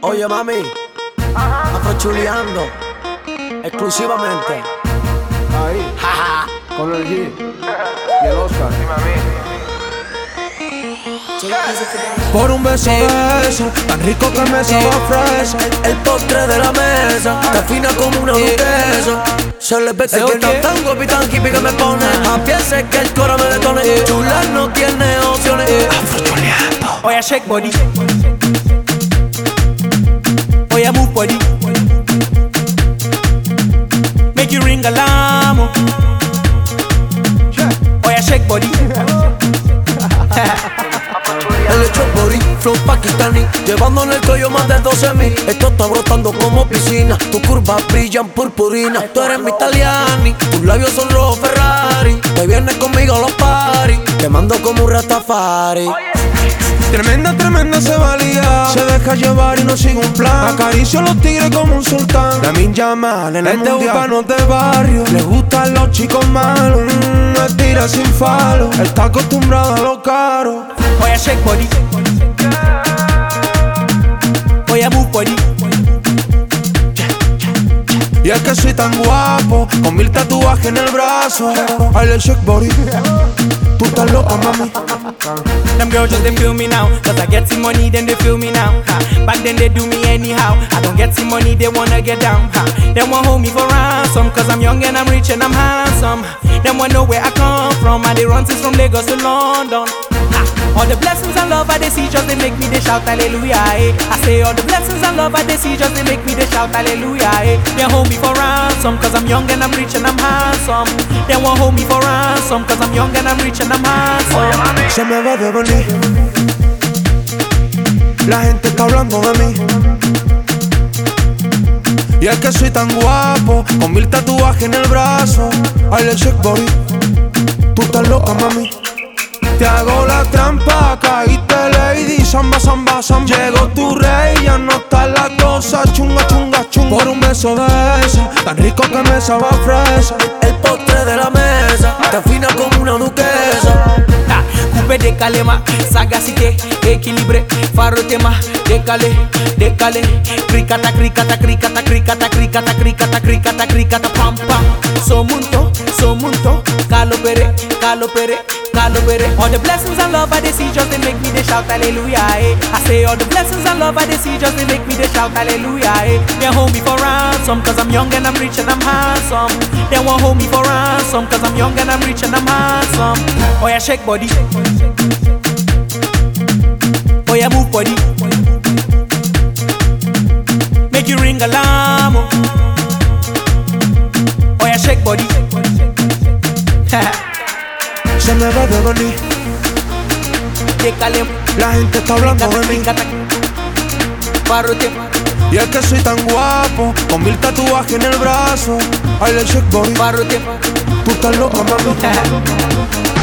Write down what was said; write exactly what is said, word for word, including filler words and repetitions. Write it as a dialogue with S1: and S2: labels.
S1: Oye, mami, afrochuleando exclusivamente.
S2: Ahí,
S1: Jaja.
S2: con el G y el Oscar.
S1: Por un beso de eso, tan rico que me sabe a fresa. El postre de la mesa, te afina como una duquesa. Se le ve que no tan guapo y tan hippie que me pone. A piensa que el coro me detone. Chula no tiene opciones. Afrochuleando.
S3: Oya, shake body. Oya, move body. Make you ring alarm. Oya, shake body.
S1: El hecho body, flow pakistani, llevando en el cuello más de doce mil. Esto está brotando como piscina, tus curvas brillan purpurina. Tú eres mi italiani, tus labios son rojos Ferrari. Te vienes conmigo a los paris, te mando como un Rastafari.
S4: Tremenda, tremenda se valía. Se deja llevar y no sigue un plan. Acaricio a los tigres como un sultán. Lamin Yamal en el mundial. Este urbano de barrio. Le gustan los chicos malos. Mmm, me tira sin falo. Está acostumbrado a lo caro.
S3: Oya, shake body. Oya, move body.
S4: Y es que soy tan guapo, con mil tatuajes en el brazo. I le shake body. Tú estás loca, mami.
S3: Them girls just they feel me now, cause I get some money, then they feel me now. Ha. Back then they do me anyhow. I don't get some money, they wanna get down. Ha. They want hold me for ransom, cause I'm young and I'm rich and I'm handsome. They want know where I come from, and they run since from Lagos to London. Ha. All the blessings and love I they see just they make me they shout hallelujah. Eh. I say all the blessings and love I they see just they make me they shout hallelujah. Eh. They hold me for ransom, cause I'm young and I'm rich and I'm handsome. They want hold me for ransom, cause I'm young and I'm rich and I'm handsome.
S4: Se me va de venir. La gente está hablando de mí. Y es que soy tan guapo, con mil tatuajes en el brazo. I le shake body. Tú estás loca, mami. Te hago la trampa, caíste lady. Samba, samba, samba. Llegó tu rey, ya no está la cosa. Chunga, chunga, chunga. Por un beso de esa, tan rico que me sabe a fresa.
S1: El postre de la mesa, te afina como una duquesa.
S3: Coupé, décalé, ma sagacité, équilibré, faro tema, décalé, décalé, cricata, cricata, cricata, cricata, cricata, cricata, cricata, cricata, pam, pam. Somunto, somunto, calopere, calopere, calopere. All the blessings and love I they see just they make me they shout hallelujah. Eh. I say all the blessings and love I they see just they make me they shout hallelujah. Eh. They hold me for ransom, cause I'm young and I'm rich and I'm handsome. They won't hold me for ransom, cause I'm young and I'm rich and I'm handsome. Oh yeah, shake body. Oh yeah, move body. Make you ring alarm. Oh yeah, shake body.
S4: Se me va de venir.
S3: Décale.
S4: La gente está hablando de mí.
S3: Parrote.
S4: Y es que soy tan guapo, con mil tatuajes en el brazo. I le shake body.
S3: Parrote.
S4: Tú estás loca, mami.